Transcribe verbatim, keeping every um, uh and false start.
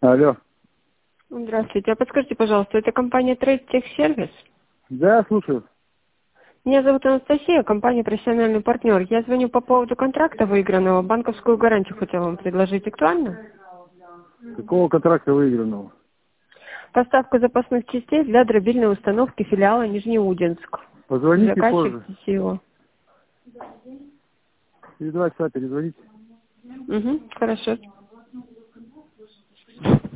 Алло. Здравствуйте. А подскажите, пожалуйста, это компания Trade Tech Service? Да, слушаю. Меня зовут Анастасия, компания «Профессиональный партнер». Я звоню по поводу контракта выигранного. Банковскую гарантию хотела вам предложить. Актуально? Какого контракта выигранного? Поставка запасных частей для дробильной установки филиала Нижнеудинск. Позвоните позже. Заказчик его. Через два часа перезвоните. Угу, хорошо.